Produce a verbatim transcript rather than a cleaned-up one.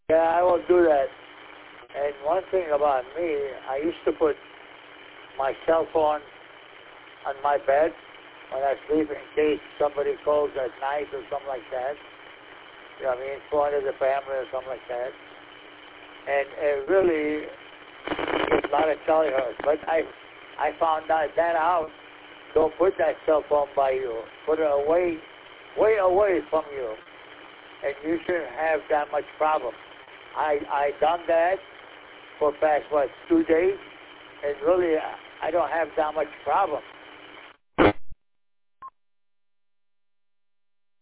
Yeah, I will do that. And one thing about me, I used to put my cell phone on my bed when I sleep in case somebody calls at night or something like that. You know what I mean? Phone of the family or something like that. And it really gets a lot of terahertz. But I I found out that out. Don't put that cell phone by you. Put it away, way away from you. And you shouldn't have that much problem. I I done that for past, what, two days? And really, I don't have that much problem.